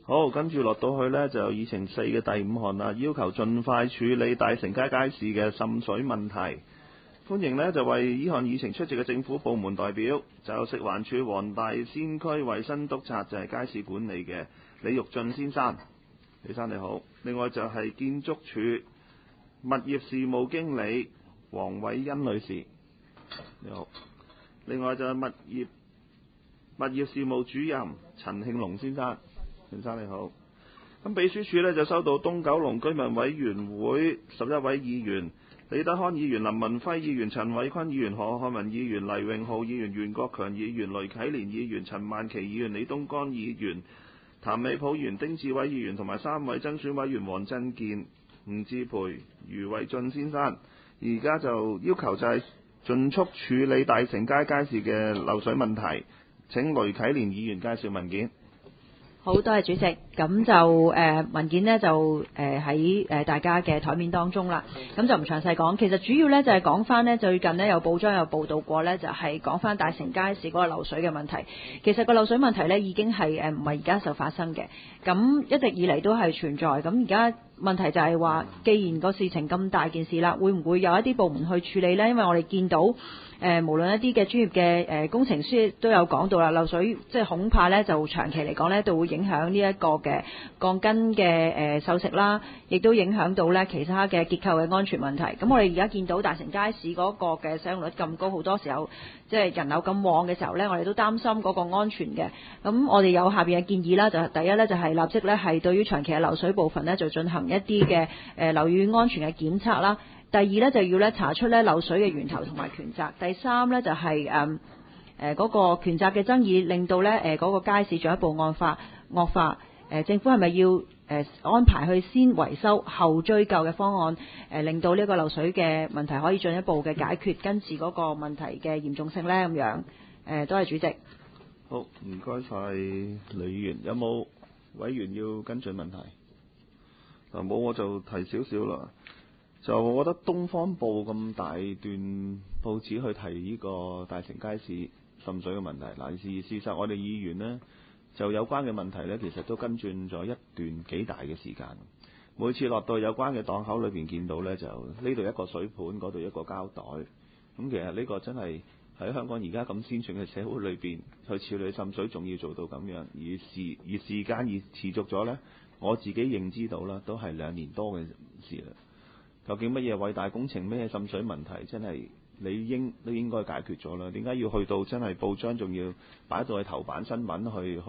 好，跟住落到去呢，就議程4嘅第5項啦，要求盡快處理大成街街市嘅滲水問題。歡迎呢，就為呢項議程出席嘅政府部門代表，就食環署黃大仙區衛生督察就係街市管理嘅李玉俊先生，李生你好。另外就係建築署物業事務經理黃偉欣女士，你好。另外就係物業事務主任陳慶龍先生，陳生你好。咁秘書處呢，就收到東九龍居民委員會11位議員，李德康議員、林文輝議員、陳偉坤議員、何漢文議員、黎榮浩議員、袁國強議員、雷啟蓮議員、陳曼琪議員、李東江議員、譚美普議員、丁志偉議員同埋3位增選委員黃振健、吳志培、余偉俊先生，而家就要求就係盡速處理大成街街市嘅漏水問題。請雷啟蓮議員介紹文件。 好，多謝主席。咁就文件呢，就喺大家嘅台面當中啦。咁就唔詳細講。其實主要呢，就係講翻呢，最近呢，有報章有報道過呢，就係講翻大成街市嗰個漏水嘅問題。其實個漏水問題呢，已經係唔係而家就發生嘅。咁一直以嚟都係存在。咁而家問題就係話，既然個事情咁大件事啦，會唔會有一啲部門去處理呢？因為我哋見到無論一啲嘅專業嘅工程師都有講到啦，漏水即係恐怕呢，就長期嚟講呢，都會影響呢一個嘅鋼筋嘅鏽蝕啦，亦都影響到呢其他嘅結構嘅安全問題。咁我哋而家見到大成街市嗰個嘅使用率咁高，好多時候即係人流咁旺嘅時候呢，我哋都擔心嗰個安全嘅。咁我哋有下邊嘅建議啦，就第一呢，就係立即呢，係對於長期嘅漏水部分呢，就進行一啲嘅樓宇安全嘅檢測啦。第二呢，就要呢查出呢漏水嘅源頭同埋權責。第三呢，就係嗰個權責嘅爭議，令到呢嗰個街市進一步惡化。政府係咪要安排去先維修後追究嘅方案，令到呢個漏水嘅問題可以進一步嘅解決，根治嗰個問題嘅嚴重性呢？咁樣多謝主席。 好，唔該晒李議員。有冇委員要跟進問題？冇我就提少少啦。就我覺得東方報咁大段報紙去提呢個大成街市滲水嘅問題，嗱事實我哋議員呢，就有關嘅問題呢，其實都跟進咗一段幾大嘅時間。每次落到有關嘅檔口裏邊見到呢，就呢度一個水盤，嗰度一個膠袋。咁其實呢個真係喺香港而家咁先進嘅社會裏邊去處理滲水，仲要做到咁樣，而時間持續咗呢，我自己認知到啦，都係2年多嘅事啦。究竟乜嘢偉大工程，咩滲水問題，真係都應該解決咗啦。點解要去到真係報章仲要擺到去頭版新聞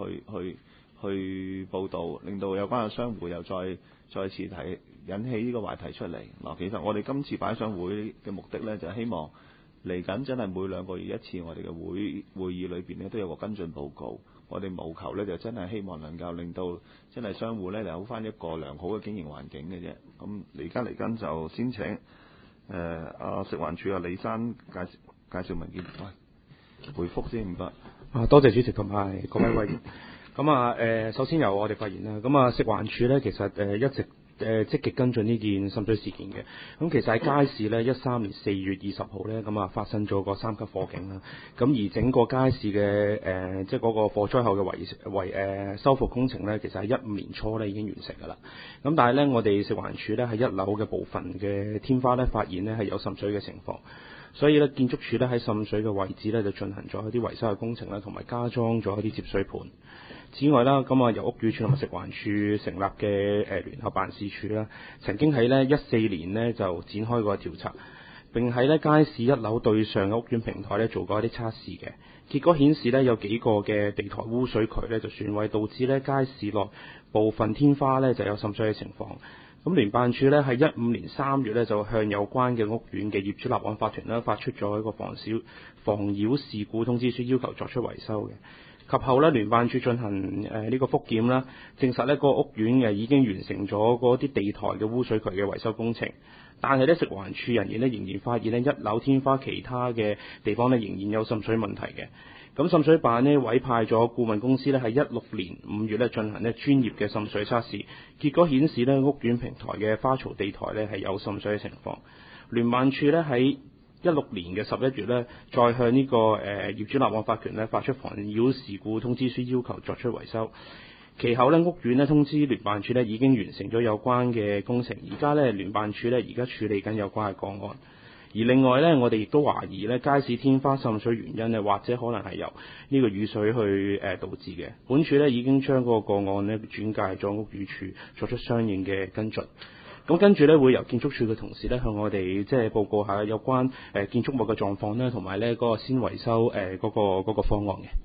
去報導，令到有關嘅商戶又再次引起呢個話題出嚟嗱？其實我哋今次擺上會嘅目的呢，就係希望嚟緊真係每2個月一次，我哋嘅會議裏邊呢都有個跟進報告。我哋務求呢，就真係希望能夠令到真係商戶呢有翻一個良好嘅經營環境嘅啫。咁嚟緊就先請食環署李生介紹文件，回覆先，唔該。 多謝主席同埋各位委員。咁首先由我哋發言啦。咁食環署呢，其實一直積極跟進呢件滲水事件嘅。咁其實喺街市呢，13年4月20號呢，咁發生咗個3級火警啦。咁而整個街市嘅即係嗰個火災後嘅修復工程呢，其實喺15年初呢已經完成㗎啦。咁但係呢，我哋食環署呢喺1樓嘅部分嘅天花呢，發現呢係有滲水嘅情況。所以呢，建築署呢喺滲水嘅位置呢，就進行咗一啲維修嘅工程啦，同埋加裝咗一啲接水盤。此外啦，由屋宇署同埋食環署成立嘅聯合辦事處啦，曾經喺呢14年呢就展開過調查，並喺呢街市1樓對上嘅屋苑平台呢做過一啲測試嘅。結果顯示呢，有幾個嘅地台污水渠呢就損毀，導致呢街市內部分天花呢就有滲水嘅情況。咁聯辦處呢喺15年3月呢就向有關嘅屋苑嘅業主立案法團呢發出咗一個妨擾事故通知書，要求作出維修嘅。及後呢，聯辦處進行呢個復檢啦，證實呢個屋苑已經完成咗嗰啲地台嘅污水渠嘅維修工程，但係呢，食環署人員呢仍然發現呢1樓天花其他嘅地方呢仍然有滲水問題嘅。咁滲水辦呢委派咗顧問公司呢喺16年5月呢進行呢專業嘅滲水測試，結果顯示呢屋苑平台嘅花槽地台呢係有滲水嘅情況。聯辦處呢喺16年嘅11月呢，再向呢個業主立案法團呢發出妨擾事故通知書，要求作出維修。 其後咧，屋苑咧通知聯辦處咧已經完成咗有關嘅工程，而家咧聯辦處咧而家處理緊有關嘅個案。而另外咧，我哋亦都懷疑咧街市天花滲水原因咧，或者可能係由呢個雨水去導致嘅。本處咧已經將嗰個個案咧轉介咗屋宇署作出相應嘅跟進。咁跟住咧會由建築署嘅同事咧向我哋即係報告下有關建築物嘅狀況啦，同埋咧嗰個先維修嗰個方案嘅。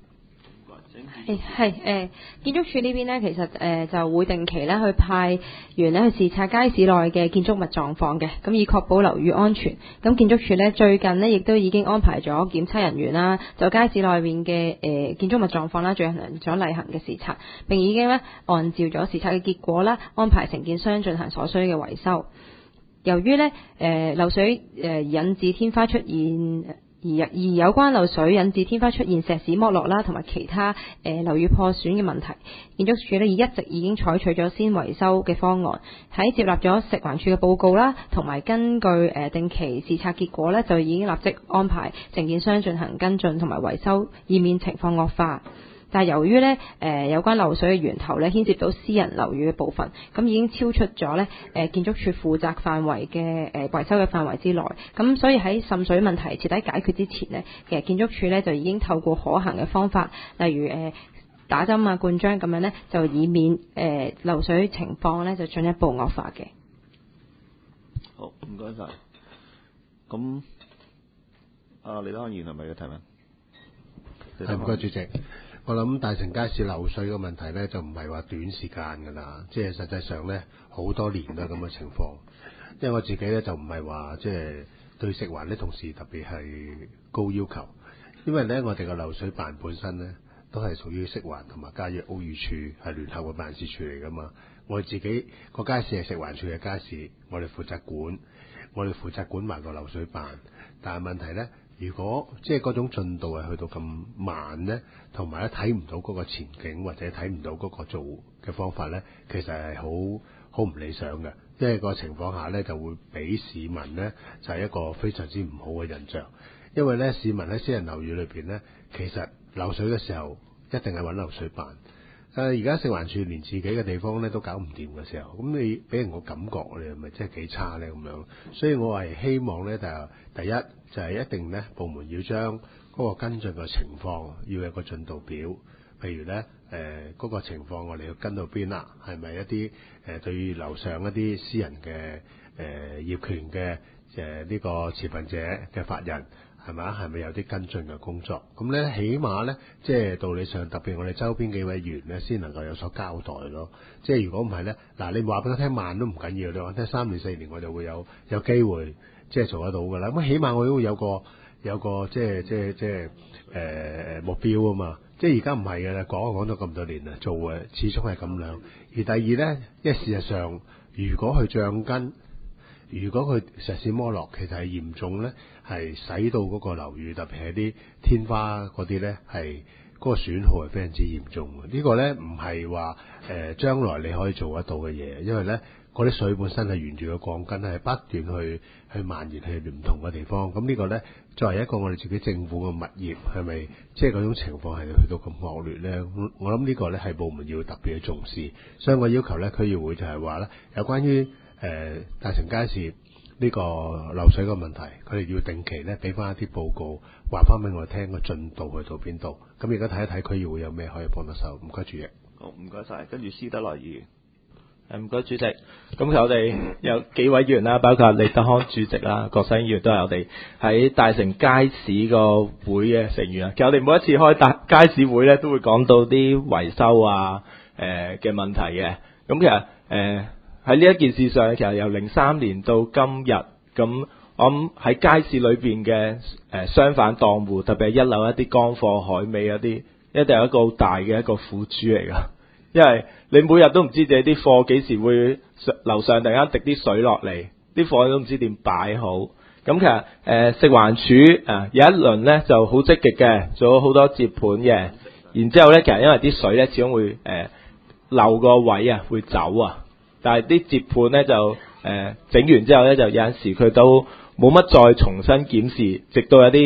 建築署呢邊呢，其實就會定期咧去派員咧去視察街市內嘅建築物狀況嘅，咁以確保樓宇安全。咁建築署呢，最近呢亦都已經安排咗檢測人員啦，就街市內面嘅建築物狀況啦，進行咗例行嘅視察，並已經咧按照咗視察嘅結果啦，安排承建商進行所需嘅維修。由於呢漏水引致天花出現。而有關漏水引致天花出現石屎剝落啦，同埋其他樓宇破損嘅問題，建築署呢一直已經採取咗先維修嘅方案，喺接納咗食環署嘅報告啦，同埋根據定期視察結果呢，就已經立即安排承建商進行跟進同埋維修，以免情況惡化。但係由於呢有關漏水嘅源頭呢牽涉到私人樓宇嘅部分，咁已經超出咗呢建築署負責範圍嘅維修嘅範圍之內，咁所以喺滲水問題徹底解決之前呢，其實建築署呢就已經透過可行嘅方法，例如打針啊、灌漿咁樣呢，就以免漏水情況呢就進一步惡化嘅。 好，唔該晒。咁李德康議員係咪有提問？ 係，唔該主席。我諗大成街市漏水嘅問題呢，就唔係話短時間㗎啦，即係實際上呢，好多年都係咁嘅情況。因為我自己呢，就唔係話即係對食環呢同事特別係高要求，因為呢，我哋個漏水辦本身呢，都係屬於食環同埋加約屋宇署係聯合嘅辦事處嚟㗎嘛。我哋自己個街市係食環署嘅街市，我哋負責管，我哋負責管埋個漏水辦。但係問題呢，如果即係嗰種進度係去到咁慢呢，同埋咧睇唔到嗰個前景或者睇唔到嗰個做嘅方法呢，其實係好唔理想嘅。因為個情況下呢，就會俾市民呢，就係一個非常之唔好嘅印象。因為呢，市民喺私人樓宇裏邊呢，其實漏水嘅時候一定係揾漏水辦。而家食環署連自己嘅地方咧都搞唔掂嘅時候，咁你俾人個感覺你係咪真係幾差咧咁樣？所以我係希望咧，第一就係一定咧部門要將嗰個跟進嘅情況要有個進度表，譬如咧嗰個情況我哋要跟到邊啦，係咪一啲對樓上一啲私人嘅業權嘅呢個持份者嘅法人？係咪？係咪有啲跟進嘅工作？咁咧，起碼咧，即係道理上，特別我哋周邊幾位議員咧，先能夠有所交代咯。即係如果唔係咧，嗱，你話俾我聽慢都唔緊要，你話聽3年4年我就會有機會即係做得到㗎啦。咁起碼我都會有個即係目標啊嘛。即係而家唔係嘅啦，講咗咁多年啦，做嘅始終係咁樣。而第二咧，因為事實上，如果佢漲根，如果佢石屎剝落，其實係嚴重咧，係使到嗰個樓宇，特別係啲天花嗰啲咧，係嗰個損耗係非常之嚴重嘅。呢個咧唔係話將來你可以做得到嘅嘢，因為咧嗰啲水本身係沿住個鋼筋係不斷去蔓延去唔同嘅地方。咁呢個咧作為一個我哋自己政府嘅物業，係咪即係嗰種情況係去到咁惡劣咧？我諗呢個咧係部門要特別去重視。所以我要求咧區議會就係話咧，有關於大成街市呢個漏水嘅問題，佢哋要定期咧俾翻一啲報告，話翻俾我聽個進度去到邊度。咁而家睇一睇區議會有咩可以幫得手。唔該主席。 好，唔該晒。跟住施德來議員。 唔該主席。咁其實我哋有幾位議員啦，包括李德康主席啦、郭生議員都係我哋喺大成街市個會嘅成員啊。其實我哋每一次開街市會咧，都會講到啲維修啊嘅問題嘅。咁其實喺呢一件事上，其實由03年到今日，咁我諗喺街市裏邊嘅商販檔戶，特別係一樓一啲乾貨海味嗰啲，一定係一個好大嘅一個苦主嚟噶。因為你每日都唔知自己啲貨幾時會樓上突然間滴啲水落嚟，啲貨都唔知點擺好。咁其實食環署有一輪咧就好積極嘅，做咗好多接盤嘅。然之後咧，其實因為啲水咧始終會漏個位啊，會走啊。但係啲接盤咧就整完之後咧，就有陣時佢都冇乜再重新檢視，直到有啲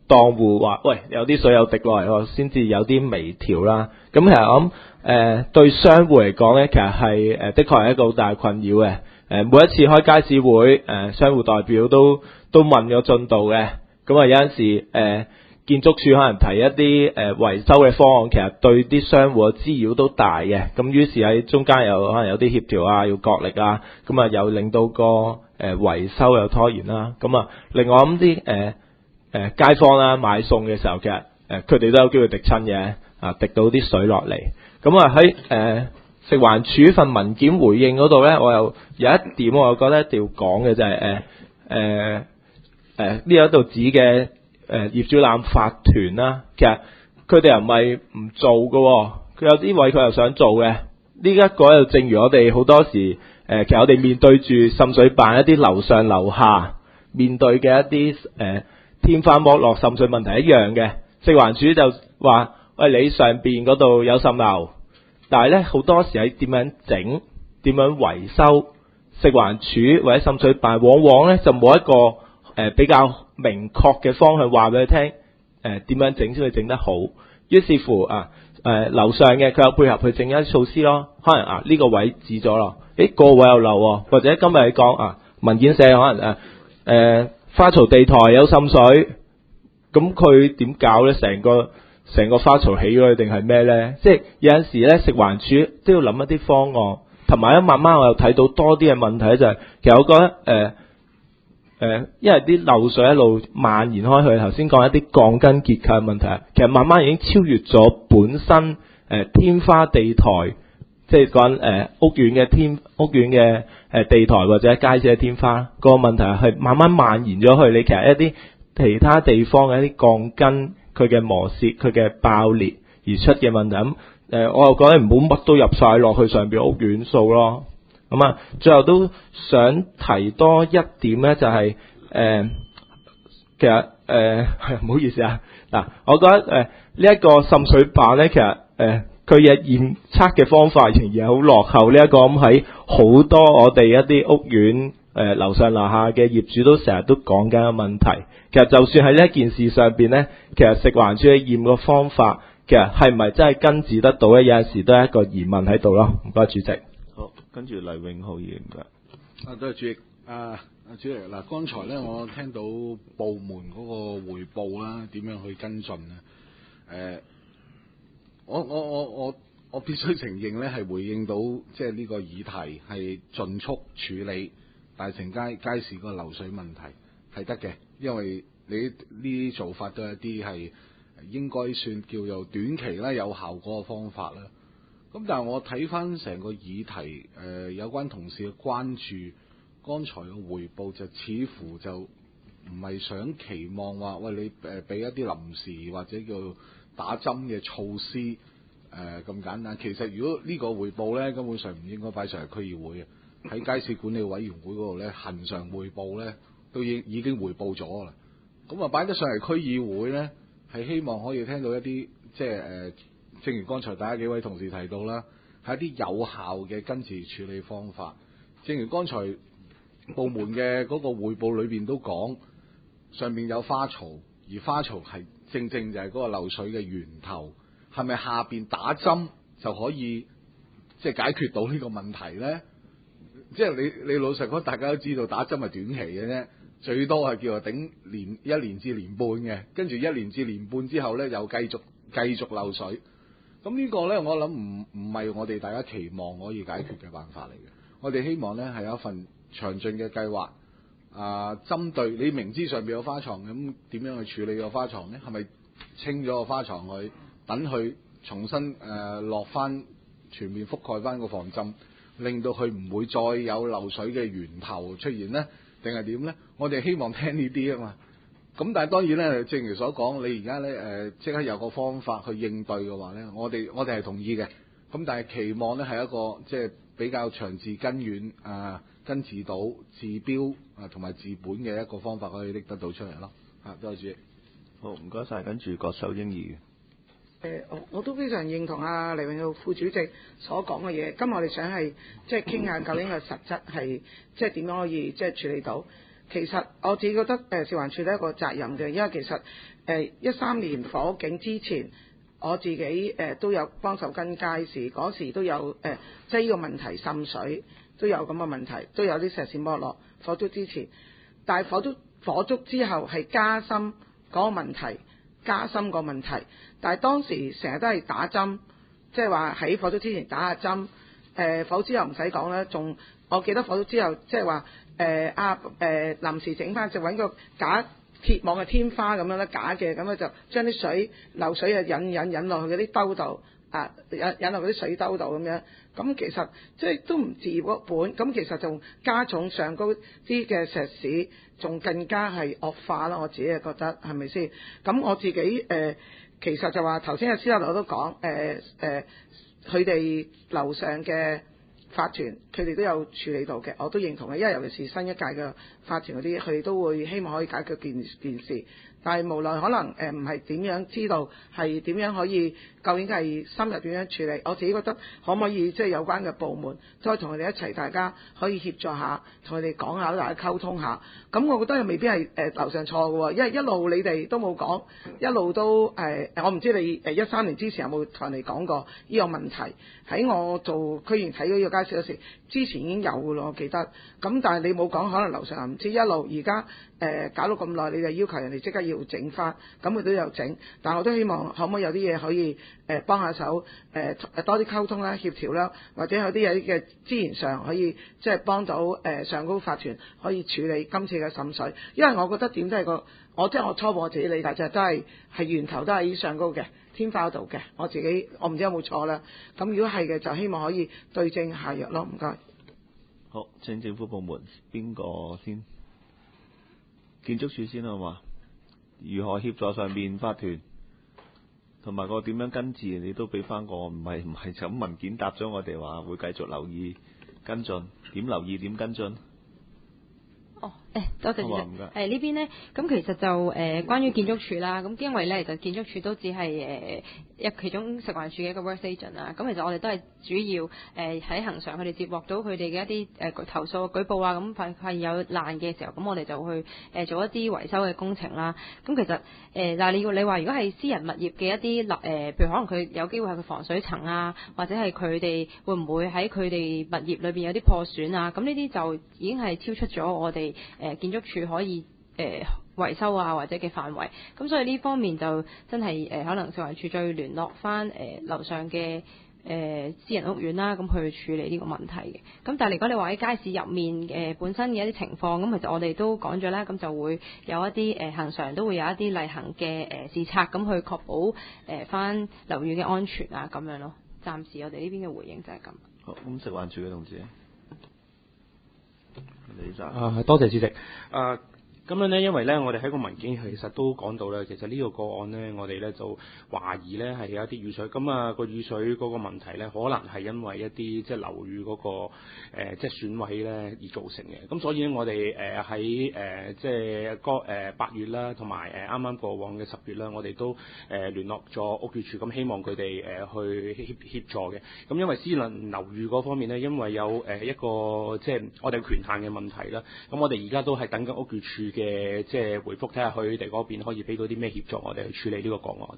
檔戶話喂有啲水有滴落嚟喎，先至有啲微調啦。咁其實我諗對商戶嚟講咧，其實係的確係一個好大困擾嘅。每一次開街市會，商戶代表都問咗進度嘅。咁啊有陣時建築署可能提一啲維修嘅方案，其實對啲商戶嘅滋擾都大嘅。咁於是喺中間又可能有啲協調啊，要角力啊，咁啊又令到個維修又拖延啦。咁啊另外咁啲街坊啦買餸嘅時候，其實佢哋都有機會滴親嘅，滴到啲水落嚟。咁啊喺食環署份文件回應嗰度咧，我又有一點我又覺得一定要講嘅就係呢一度指嘅業主立案法團啦，其實佢哋又唔係唔做嘅，佢有啲位佢又想做嘅。呢一個就正如我哋好多時其實我哋面對住滲水辦一啲樓上樓下面對嘅一啲天花剝落滲水問題一樣嘅。食環署就話喂，你上邊嗰度有滲漏，但係咧好多時喺點樣整點樣維修，食環署或者滲水辦往往咧就冇一個比較明確嘅方向話俾佢聽，點樣整先會整得好。於是乎樓上嘅佢有配合去整一啲措施咯，可能呢個位置咗咯，個位有漏喎，或者今日你講文件寫可能花槽地台有滲水，咁佢點搞咧？成個花槽起咗定係咩咧？即係有陣時咧，食環署都要諗一啲方案，同埋慢慢我又睇到多啲嘅問題就係，其實我覺得因為啲漏水一路蔓延開去，頭先講一啲鋼筋結構嘅問題，其實慢慢已經超越咗本身天花地台，即係講屋苑嘅地台或者街市嘅天花個問題係慢慢蔓延咗去你其實一啲其他地方嘅一啲鋼筋佢嘅磨蝕佢嘅爆裂而出嘅問題。咁我又覺得唔好乜都入晒落去上邊屋苑數咯。咁最後都想提多一點咧，就係其實唔好意思嗱，我覺得呢一個滲水辦咧，其實佢嘅驗測嘅方法仍然係好落後。呢一個咁喺好多我哋一啲屋苑樓上樓下嘅業主都成日都講緊嘅問題。其實就算喺呢一件事上邊咧，其實食環署嘅驗個方法，其實係咪真係根治得到咧？有陣時都係一個疑問喺度咯。唔該，主席。 好，跟住黎永浩議員㗎。 多謝主席。主席嗱，剛才咧我聽到部門嗰個彙報啦，點樣去跟進咧？我必須承認咧，係回應到即係呢個議題係盡速處理大成街市個漏水問題係得嘅，因為你呢啲做法都係一啲係應該算叫做短期啦有效果嘅方法啦。咁但係我睇翻成個議題，有關同事嘅關注，剛才嘅彙報就似乎就唔係想期望話，喂，你俾一啲臨時或者叫打針嘅措施咁簡單。其實如果呢個彙報咧，根本上唔應該擺上嚟區議會嘅，喺街市管理委員會嗰度咧，恆常彙報咧都已經彙報咗啦。咁擺得上嚟區議會咧，係希望可以聽到一啲即係正如剛才大家幾位同事提到啦，係一啲有效嘅根治處理方法。正如剛才部門嘅嗰個彙報裏邊都講，上面有花槽，而花槽係正就係嗰個漏水嘅源頭，係咪下邊打針就可以即係解決到呢個問題咧？即係你老實講，大家都知道打針係短期嘅啫，最多係叫做頂一年至年半嘅，跟住一年至年半之後咧又繼續漏水。咁呢個咧，我諗唔係我哋大家期望可以解決嘅辦法嚟嘅。我哋希望咧係有一份詳盡嘅計劃，針對你明知上邊有花床，咁點樣去處理個花床咧？係咪清咗個花床去，等佢重新落翻全面覆蓋翻個防浸，令到佢唔會再有漏水嘅源頭出現咧？定係點咧？我哋希望聽呢啲啊嘛。咁但係當然咧，正如所講，你而家咧即刻有個方法去應對嘅話咧，我哋係同意嘅。咁但係期望咧係一個即係比較長治根遠根治到治標同埋治本嘅一個方法可以拎得到出嚟咯。多謝主席。 好，唔該晒。跟住郭秀英議員。 我都非常認同黎永浩副主席所講嘅嘢。今日我哋想係即係傾下究竟個實質係即係點樣可以即係處理到。其實我自己覺得食環署都係一個責任嘅，因為其實 13年火警之前，我自己都有幫手跟街市，嗰時都有即係呢個問題滲水都有咁嘅問題，都有啲石屎剝落。火燭之前，但係火燭之後係加深嗰個問題，加深個問題。但係當時成日都係打針，即係話喺火燭之前打下針。火之後唔使講啦，仲我記得火燭之後即係話臨時整翻就揾個假鐵網嘅天花咁樣啦，假嘅咁樣就將啲漏水引落去嗰啲兜度引落嗰啲水兜度咁樣。咁其實即係都唔治本，咁其實仲加重上高啲嘅石屎，仲更加係惡化啦。我自己係覺得係咪先？咁我自己其實就話頭先阿施立德都講佢哋樓上嘅法團，佢哋都有處理到嘅，我都認同嘅。因為尤其是新一屆嘅法團嗰啲，佢哋都會希望可以解決件事。但係無奈可能唔係點樣知道係點樣可以究竟係深入點樣處理。我自己覺得可唔可以即係有關嘅部門再同佢哋一齊，大家可以協助下，同佢哋講下，大家溝通下。咁我覺得又未必係樓上錯嘅喎，因為一路你哋都冇講，一路都我唔知你13年之前有冇同人哋講過呢個問題。喺我做區議員睇呢個街市嗰時，之前已經有嘅咯，我記得。咁但係你冇講，可能樓上又唔知，一路而家搞到咁耐，你就要求人哋即刻要整翻，咁佢都有整。但係我都希望可唔可以有啲嘢可以幫下手，多啲溝通啦、協調啦，或者有啲嘢嘅資源上可以即係幫到上高法團可以處理今次嘅滲水。因為我覺得點都係我初步我自己理解就都係源頭都係喺上高嘅天花度嘅。我自己我唔知有冇錯啦。咁如果係嘅，就希望可以對症下藥咯。唔該。 好，請政府部門邊個先？建築署先好嘛？如何協助上面法團，同埋個點樣跟治？你都俾翻個唔係就咁文件答咗我哋話會繼續留意跟進，點留意點跟進？ 多謝主席。呢邊呢，咁其實就關於建築署啦，咁因為呢，其實建築署都只係其中食環署嘅一個 work station 啦。咁其實我哋都係主要喺恆常佢哋接獲到佢哋嘅一啲投訴舉報啊，咁發現有爛嘅時候，咁我哋就去做一啲維修嘅工程啦。咁其實但係你話如果係私人物業嘅一啲譬如可能佢有機會係佢防水層啊，或者係佢哋會唔會喺佢哋物業裏邊有啲破損啊？咁呢啲就已經係超出咗我哋建築署可以維修啊或者嘅範圍，咁所以呢方面就真係可能食環署再聯絡翻樓上嘅私人屋苑啦，咁去處理呢個問題嘅。咁但係如果你話喺街市入面本身嘅一啲情況，咁其實我哋都講咗啦，咁就會有一啲恆常都會有一啲例行嘅視察，咁去確保翻樓宇嘅安全啊咁樣咯。暫時我哋呢邊嘅回應就係咁。 好，咁食環署嘅同志。 多謝主席。咁樣呢，因為呢，我哋喺個文件其實都講到咧，其實呢個個案呢，我哋呢就懷疑呢係有一啲雨水，咁個雨水嗰個問題呢，可能係因為一啲即係樓宇嗰個即係損毀呢而造成嘅。咁所以呢，我哋喺即係8月啦，同埋啱啱過往嘅10月啦，我哋都聯絡咗屋宇署，咁希望佢哋去協助嘅。咁因為私人樓宇嗰方面呢，因為有一個即係我哋權限嘅問題啦，咁我哋而家都係等緊屋宇署嘅即係回覆，睇下佢哋嗰邊可以俾到啲咩協助我哋去處理呢個個案。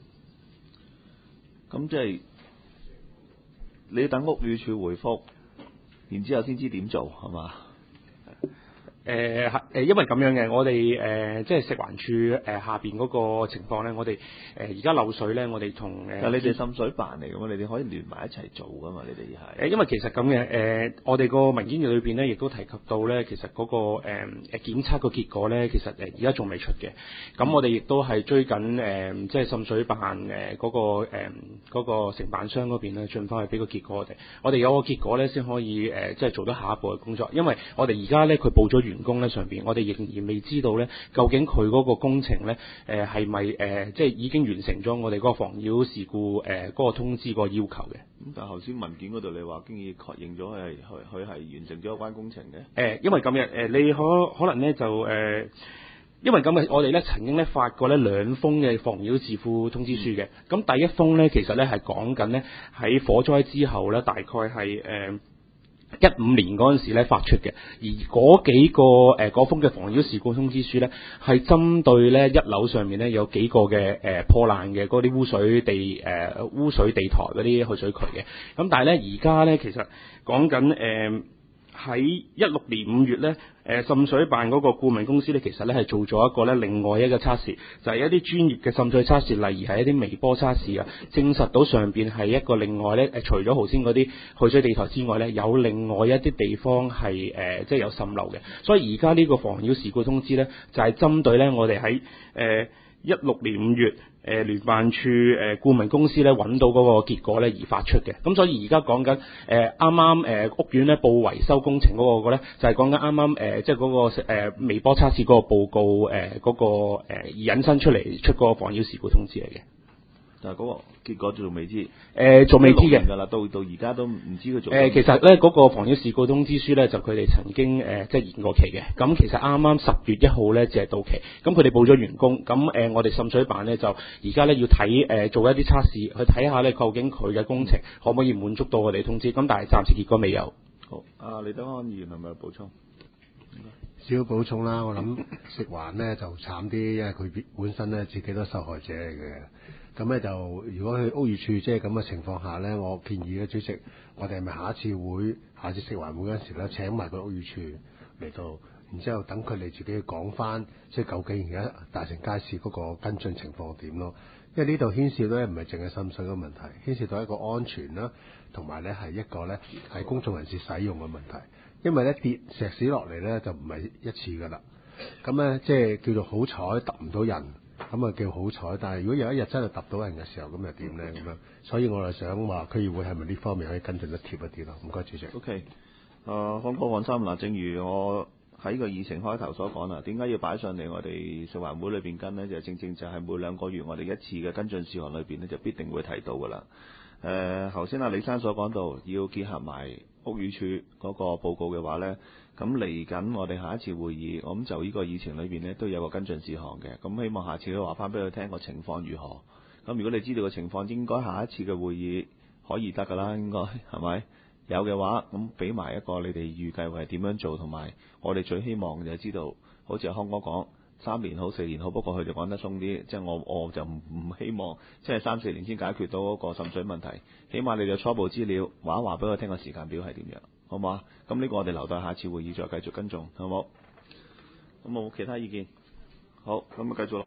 咁即係你等屋宇署回覆，然之後先知點做係嘛？ 因為咁樣嘅，我哋即係食環署下邊嗰個情況咧，我哋而家漏水咧，我哋同但你哋滲水辦嚟㗎嘛，你哋可以聯埋一齊做㗎嘛，你哋係因為其實咁嘅我哋個文件裏邊咧，亦都提及到咧，其實嗰個檢測個結果咧，其實而家仲未出嘅。咁我哋亦都係追緊即係滲水辦嗰個承辦商嗰邊咧，盡快去俾個結果我哋。我哋有個結果咧，先可以即係做到下一步嘅工作。因為我哋而家咧，佢報咗完工咧上邊，我哋仍然未知道咧，究竟佢嗰個工程咧，係咪即係已經完成咗我哋嗰個妨擾事故嗰個通知個要求嘅？ 咁但係頭先文件嗰度你話經已確認咗佢係完成咗有關工程嘅？ 因為咁嘅你可能咧就因為咁嘅，我哋咧曾經咧發過咧2封嘅妨擾事故通知書嘅。咁第一封咧其實咧係講緊咧喺火災之後咧，大概係 15年嗰陣時咧發出嘅，而嗰幾個嗰封嘅妨擾事故通知書咧，係針對咧1樓上面咧有幾個嘅破爛嘅嗰啲污水地台嗰啲去水渠嘅。咁但係咧而家咧其實講緊喺16年5月咧，滲水辦嗰個顧問公司咧，其實咧係做咗一個咧另外一個測試，就係一啲專業嘅滲水測試，例如係一啲微波測試啊，證實到上邊係一個另外咧除咗頭先嗰啲去水地台之外咧，有另外一啲地方係即係有滲漏嘅。所以而家呢個妨擾事故通知咧，就係針對咧我哋喺16年5月聯辦處顧問公司咧揾到嗰個結果咧而發出嘅。咁所以而家講緊啱啱屋苑咧報維修工程嗰個咧，就係講緊啱啱即係嗰個微波測試嗰個報告嗰個而引申出嚟出個妨擾事故通知嚟嘅。 但係嗰個結果仲未知， 仲未知嘅㗎啦，到而家都唔知佢做。 其實咧嗰個妨擾事故通知書咧，就佢哋曾經即係延過期嘅。咁其實啱啱10月1號咧，就係到期。咁佢哋報咗完工。咁我哋滲水辦咧就而家咧要睇做一啲測試，去睇下咧究竟佢嘅工程可唔可以滿足到我哋通知。咁但係暫時結果未有。 好，李德安議員係咪有補充？ 少補充啦，我諗食環咧就慘啲，因為佢本身咧自己都受害者嚟嘅。咁咧就如果去屋宇署即係咁嘅情況下咧，我建議咧主席，我哋係咪下一次食環會嗰陣時咧請埋個屋宇署嚟到，然之後等佢哋自己去講翻，即係究竟而家大成街市嗰個跟進情況點咯？因為呢度牽涉咧唔係淨係滲水嘅問題，牽涉到一個安全啦，同埋咧係一個咧係公眾人士使用嘅問題。因為咧跌石屎落嚟咧就唔係一次噶啦，咁咧即係叫做好彩揼唔到人，咁啊叫好彩。但係如果有一日真係揼到人嘅時候，咁又點咧？咁樣，所以我就想話區議會係咪呢方面可以跟進得貼一啲咯？唔該，主席。 OK，康哥放心嗱，正如我喺個議程開頭所講啦，點解要擺上嚟我哋食環會裏邊跟呢？就正正就係每2個月我哋一次嘅跟進事項裏邊呢，就必定會提到噶啦。頭先阿李生所講到要結合埋屋宇署嗰個報告嘅話呢，咁嚟緊我哋下一次會議，我諗就呢個議程裏邊呢都有個跟進事項嘅，咁希望下次都話翻俾佢聽個情況如何。咁如果你知道個情況，應該下一次嘅會議可以得噶啦，應該係咪？有嘅話，咁俾埋一個你哋預計會係點樣做，同埋我哋最希望就係知道，好似阿康哥講，3年好4年好，不過佢就講得鬆啲，即係我就唔希望即係3、4年先解決到嗰個滲水問題，起碼你哋初步資料話一話俾我聽個時間表係點樣，好唔好啊？咁呢個我哋留待下次會議再繼續跟進，好唔好？咁冇其他意見，好，咁啊繼續。